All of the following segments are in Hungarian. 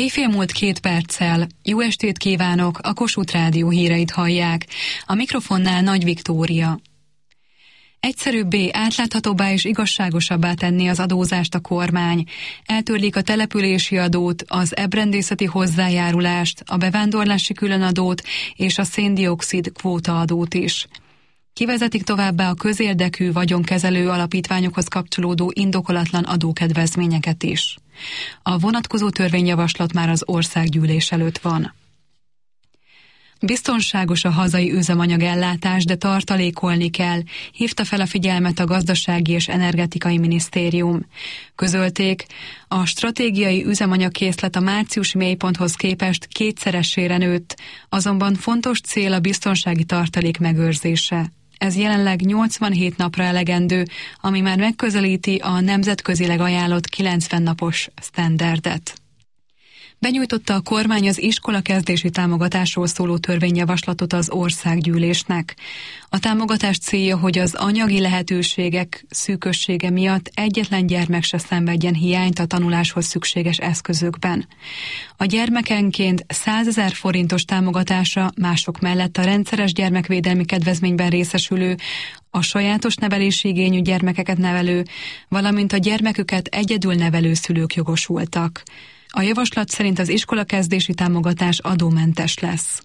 Éjfél múlt 2 perccel. Jó estét kívánok, a Kossuth Rádió híreit hallják. A mikrofonnál Nagy Viktória. Egyszerűbbé, átláthatóbbá és igazságosabbá tenni az adózást a kormány. Eltörlik a települési adót, az ebrendészeti hozzájárulást, a bevándorlási különadót és a széndioxid kvótaadót is. Kivezetik továbbá a közérdekű vagyonkezelő alapítványokhoz kapcsolódó indokolatlan adókedvezményeket is. A vonatkozó törvényjavaslat már az országgyűlés előtt van. Biztonságos a hazai üzemanyagellátás, de tartalékolni kell, hívta fel a figyelmet a Gazdasági és Energetikai Minisztérium. Közölték, a stratégiai üzemanyagkészlet a márciusi mélyponthoz képest 2-szeresére nőtt, azonban fontos cél a biztonsági tartalék megőrzése. Ez jelenleg 87 napra elegendő, ami már megközelíti a nemzetközileg ajánlott 90 napos sztenderdet. Benyújtotta a kormány az iskolakezdési támogatásról szóló törvényjavaslatot az országgyűlésnek. A támogatás célja, hogy az anyagi lehetőségek szűkössége miatt egyetlen gyermek se szenvedjen hiányt a tanuláshoz szükséges eszközökben. A gyermekenként 100 000 forintos támogatásra mások mellett a rendszeres gyermekvédelmi kedvezményben részesülő, a sajátos nevelési igényű gyermekeket nevelő, valamint a gyermeküket egyedül nevelő szülők jogosultak. A javaslat szerint az iskolakezdési támogatás adómentes lesz.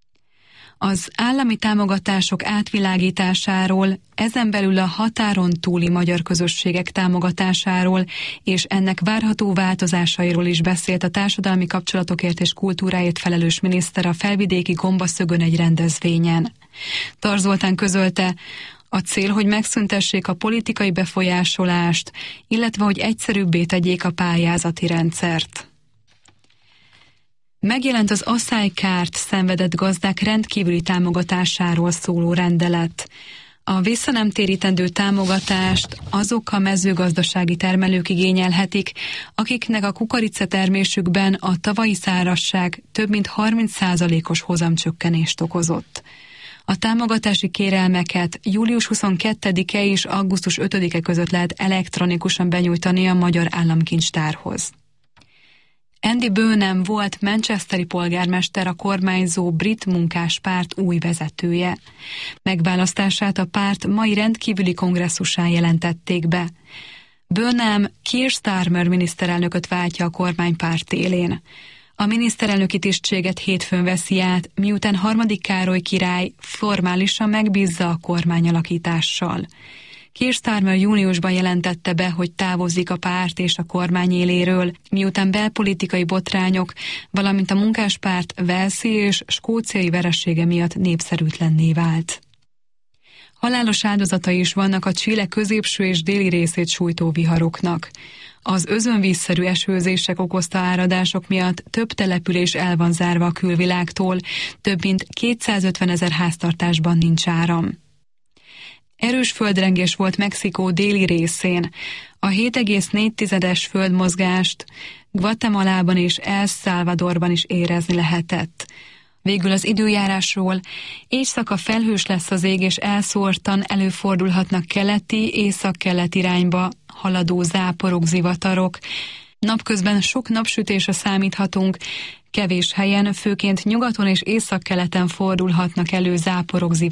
Az állami támogatások átvilágításáról, ezen belül a határon túli magyar közösségek támogatásáról és ennek várható változásairól is beszélt a társadalmi kapcsolatokért és kultúráért felelős miniszter a felvidéki Gombaszögön egy rendezvényen. Tar Zoltán közölte, a cél, hogy megszüntessék a politikai befolyásolást, illetve hogy egyszerűbbé tegyék a pályázati rendszert. Megjelent az aszálykárt szenvedett gazdák rendkívüli támogatásáról szóló rendelet. A visszanemtérítendő támogatást azok a mezőgazdasági termelők igényelhetik, akiknek a kukoricatermésükben a tavalyi szárazság több mint 30%-os hozamcsökkenést okozott. A támogatási kérelmeket július 22-e és augusztus 5-e között lehet elektronikusan benyújtani a Magyar Államkincstárhoz. Andy Burnham volt manchesteri polgármester, a kormányzó brit munkáspárt új vezetője. Megválasztását a párt mai rendkívüli kongresszusán jelentették be. Burnham Keir Starmer miniszterelnököt váltja a kormánypárt élén. A miniszterelnöki tisztséget hétfőn veszi át, miután 3. Károly király formálisan megbízza a kormányalakítással. Keir Starmer júniusban jelentette be, hogy távozik a párt és a kormány éléről, miután belpolitikai botrányok, valamint a munkáspárt walesi és skóciai veresége miatt népszerűtlenné vált. Halálos áldozatai is vannak a Chile középső és déli részét sújtó viharoknak. Az özönvízszerű esőzések okozta áradások miatt több település el van zárva a külvilágtól, több mint 250 000 háztartásban nincs áram. Erős földrengés volt Mexikó déli részén. A 7,4-es földmozgást Guatemalában és El Salvadorban is érezni lehetett. Végül az időjárásról: éjszaka felhős lesz az ég, és elszórtan előfordulhatnak keleti, észak-kelet irányba haladó záporok, zivatarok. Napközben sok napsütésre számíthatunk, kevés helyen, főként nyugaton és északkeleten fordulhatnak elő záporok, zivatarok.